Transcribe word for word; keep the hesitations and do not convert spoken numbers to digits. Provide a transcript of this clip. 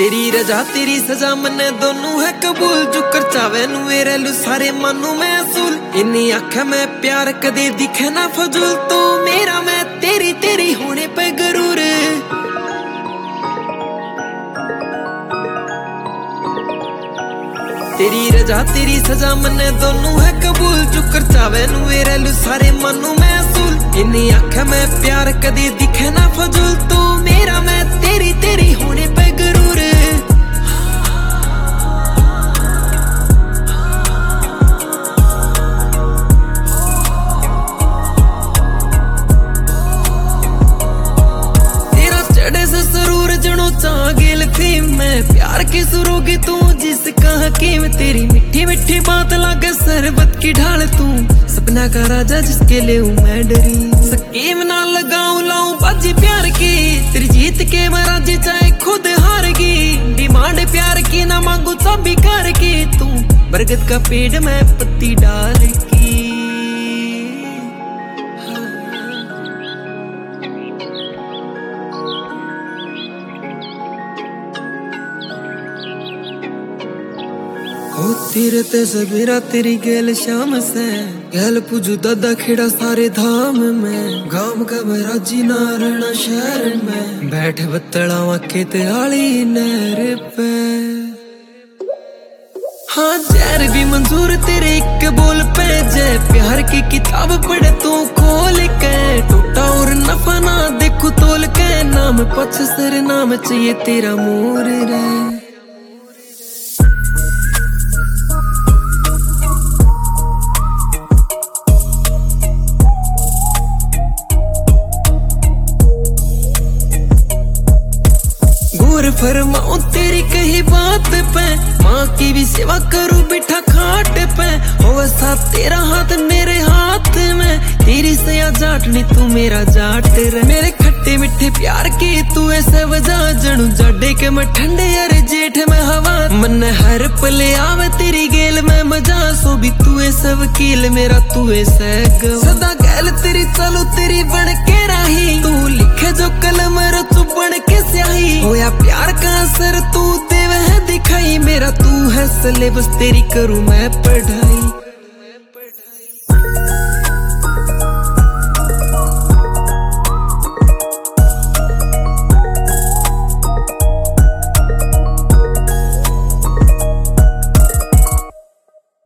तेरी रजा तेरी सजा मने दोनों है कबूल, जो कर चावे नू मेरे लू सारे मानू मैं असूल। इन्नी आखे मैं प्यार कदे दिखे ना फजूल, तू मेरा मैं तेरी तेरी होने पे गरूर। तेरी रजा तेरी सजा मने दोनों है कबूल, जो कर चावे नू मेरे लू सारे मानू मैं असूल। इन्नी आखे मैं प्यार कदे दिखे ना फजूल, तू मेरा मैं तेरी तेरी होने पे गरूर। गेल थी मैं प्यार की सुरोगी तू, जिसका हकीम तेरी मीठी मीठी बात लागे शरबत की ढाल। तू सपना का राजा जिसके लिए हूँ मैं डरी, स्कीम ना लगाऊं लाऊं बाजी प्यार की। तेरी जीत के मैं राजी चाहे खुद हार गई, डिमांड प्यार की ना मांगू तो बेकार की। तू बरगद का पेड़ मैं पत्ती डाल की। ओ तेरे ते सबेरा तेरी गेल शाम से, गैल पुजू दादा खेड़ा सारे धाम में। गाम का राजी ना रहना शहर में, बैठ बतलावा खेत आली नहर पे। हाँ जहर भी मंजूर तेरे एक बोल पे, जय प्यार की किताब पढ़े तू खोल के। टूटा और नफा ना देखू तोल के, नाम पछ सर नाम चाहिए तेरा मोर रे। फरमाऊं तेरी कही बात पे, माँ की भी सेवा करूं बिठा खाट पे। हो सा तेरा हाथ मेरे हाथ में, तेरी सया जाटनी तू मेरा जाट रे। मेरे खट्टे मिठे प्यार की तू ऐसे वजह, जणू जाडे के मैं ठंडे यार जेठ में हवा। मन हर पले आवे तेरी गेल में मजा, सो भी तू ऐसे वकील मेरा तू ऐसे गवा। सदा गैल तेरी चालू तेरी बन के राही, तू लिखे जो कलम रचू बन के स्याही। होया प्यार का असर तू दे वह दिखाई, मेरा तू है सिलेबस तेरी करूं मैं पढ़ाई।